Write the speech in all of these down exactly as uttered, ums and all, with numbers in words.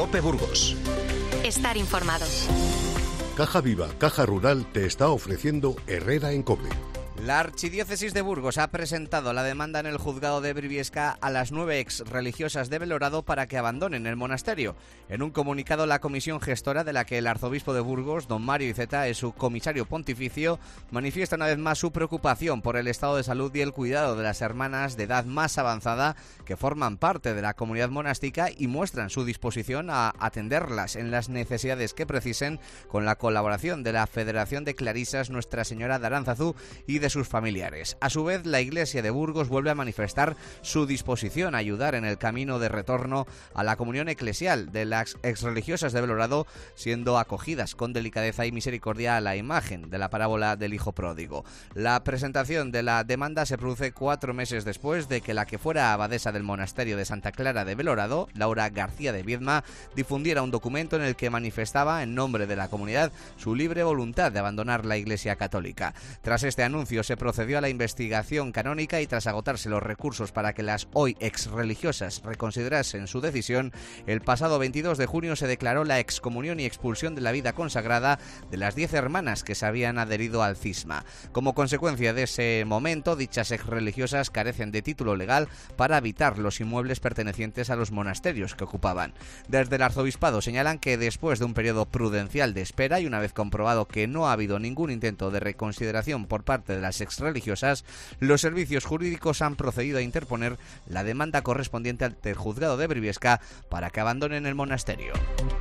COPE Burgos. Estar informado. Caja Viva, Caja Rural te está ofreciendo Herrera en COPE. La Archidiócesis de Burgos ha presentado la demanda en el juzgado de Briviesca a las nueve ex religiosas de Belorado para que abandonen el monasterio. En un comunicado, la comisión gestora, de la que el arzobispo de Burgos, don Mario Iceta, es su comisario pontificio, manifiesta una vez más su preocupación por el estado de salud y el cuidado de las hermanas de edad más avanzada que forman parte de la comunidad monástica y muestran su disposición a atenderlas en las necesidades que precisen, con la colaboración de la Federación de Clarisas Nuestra Señora de Aránzazu y de sus familiares. A su vez, la Iglesia de Burgos vuelve a manifestar su disposición a ayudar en el camino de retorno a la comunión eclesial de las exreligiosas de Belorado, siendo acogidas con delicadeza y misericordia a la imagen de la parábola del hijo pródigo. La presentación de la demanda se produce cuatro meses después de que la que fuera abadesa del monasterio de Santa Clara de Belorado, Laura García de Viedma, difundiera un documento en el que manifestaba, en nombre de la comunidad, su libre voluntad de abandonar la Iglesia católica. Tras este anuncio, se procedió a la investigación canónica y, tras agotarse los recursos para que las hoy exreligiosas reconsiderasen su decisión, el pasado veintidós de junio se declaró la excomunión y expulsión de la vida consagrada de las diez hermanas que se habían adherido al cisma. Como consecuencia de ese momento, dichas exreligiosas carecen de título legal para habitar los inmuebles pertenecientes a los monasterios que ocupaban. Desde el arzobispado señalan que, después de un periodo prudencial de espera y una vez comprobado que no ha habido ningún intento de reconsideración por parte de las exreligiosas, los servicios jurídicos han procedido a interponer la demanda correspondiente ante el juzgado de Briviesca para que abandonen el monasterio.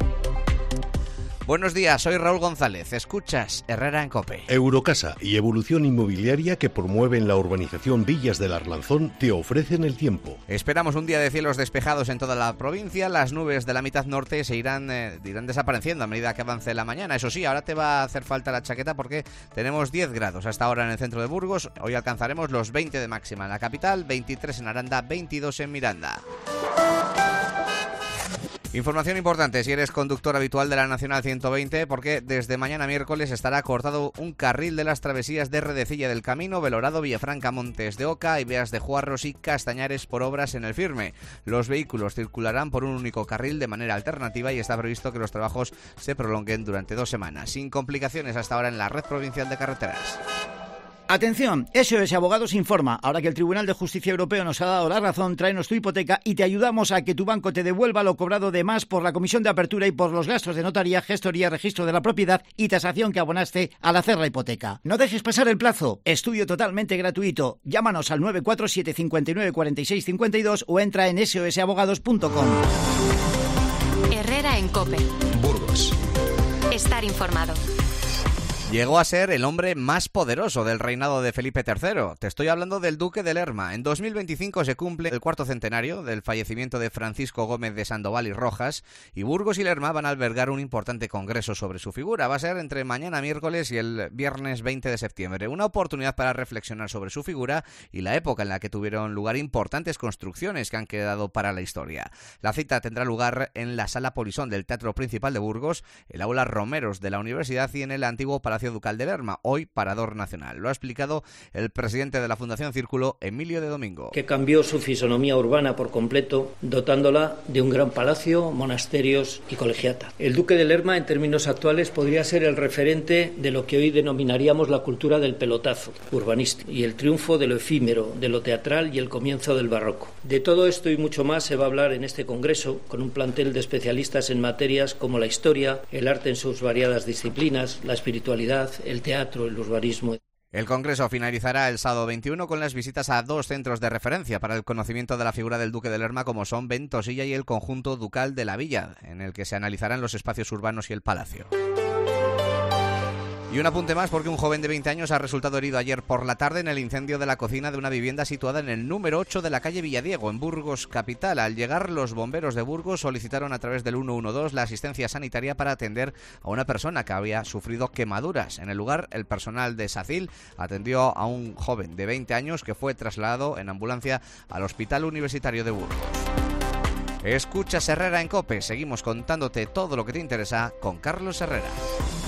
Buenos días, soy Raúl González. Escuchas Herrera en COPE. Eurocasa y Evolución Inmobiliaria, que promueven la urbanización Villas del Arlanzón, te ofrecen el tiempo. Esperamos un día de cielos despejados en toda la provincia. Las nubes de la mitad norte se irán, eh, irán desapareciendo a medida que avance la mañana. Eso sí, ahora te va a hacer falta la chaqueta porque tenemos diez grados hasta ahora en el centro de Burgos. Hoy alcanzaremos los veinte de máxima en la capital, veintitrés en Aranda, veintidós en Miranda. Información importante si eres conductor habitual de la Nacional ciento veinte, porque desde mañana miércoles estará cortado un carril de las travesías de Redecilla del Camino, Belorado, Villafranca, Montes de Oca, Ibeas de Juarros y Castañares por obras en el firme. Los vehículos circularán por un único carril de manera alternativa y está previsto que los trabajos se prolonguen durante dos semanas, sin complicaciones hasta ahora en la red provincial de carreteras. Atención, S O S Abogados informa. Ahora que el Tribunal de Justicia Europeo nos ha dado la razón, tráenos tu hipoteca y te ayudamos a que tu banco te devuelva lo cobrado de más por la comisión de apertura y por los gastos de notaría, gestoría, registro de la propiedad y tasación que abonaste al hacer la hipoteca. No dejes pasar el plazo. Estudio totalmente gratuito. Llámanos al nueve cuatro siete cinco nueve cuatro seis cinco dos o entra en s o s abogados punto com. Herrera en COPE. Burgos. Estar informado. Llegó a ser el hombre más poderoso del reinado de Felipe tercero. Te estoy hablando del Duque de Lerma. En dos mil veinticinco se cumple el cuarto centenario del fallecimiento de Francisco Gómez de Sandoval y Rojas, y Burgos y Lerma van a albergar un importante congreso sobre su figura. Va a ser entre mañana miércoles y el viernes veinte de septiembre. Una oportunidad para reflexionar sobre su figura y la época en la que tuvieron lugar importantes construcciones que han quedado para la historia. La cita tendrá lugar en la Sala Polisón del Teatro Principal de Burgos, el Aula Romeros de la Universidad y en el antiguo Palacio Ducal de Lerma, hoy Parador Nacional. Lo ha explicado el presidente de la Fundación Círculo, Emilio de Domingo. Que cambió su fisonomía urbana por completo, dotándola de un gran palacio, monasterios y colegiata. El Duque de Lerma, en términos actuales, podría ser el referente de lo que hoy denominaríamos la cultura del pelotazo urbanístico y el triunfo de lo efímero, de lo teatral y el comienzo del barroco. De todo esto y mucho más se va a hablar en este congreso, con un plantel de especialistas en materias como la historia, el arte en sus variadas disciplinas, la espiritualidad, el teatro, el urbanismo. El congreso finalizará el sábado veintiuno con las visitas a dos centros de referencia para el conocimiento de la figura del Duque de Lerma, como son Ventosilla y el conjunto ducal de la Villa, en el que se analizarán los espacios urbanos y el palacio. Y un apunte más, porque un joven de veinte años ha resultado herido ayer por la tarde en el incendio de la cocina de una vivienda situada en el número ocho de la calle Villadiego, en Burgos capital. Al llegar, los bomberos de Burgos solicitaron a través del ciento doce la asistencia sanitaria para atender a una persona que había sufrido quemaduras. En el lugar, el personal de SACIL atendió a un joven de veinte años que fue trasladado en ambulancia al Hospital Universitario de Burgos. Escuchas Herrera en COPE. Seguimos contándote todo lo que te interesa con Carlos Herrera.